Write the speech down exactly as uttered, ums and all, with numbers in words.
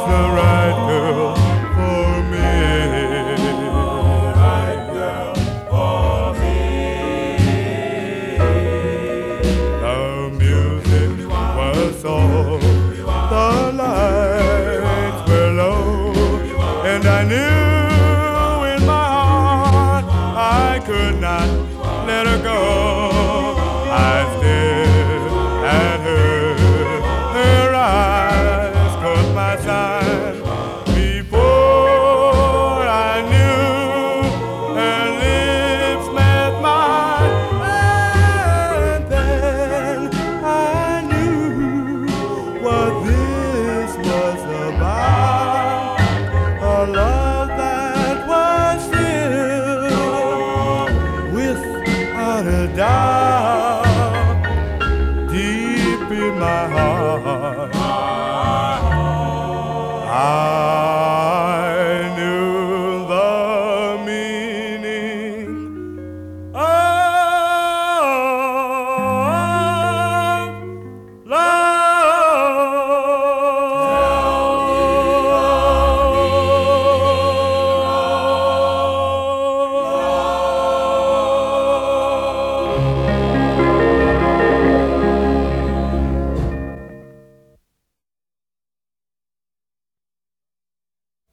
the right girl for me. Right girl for me. The music was soft, the lights were low, and I knew in my heart I could not let her go.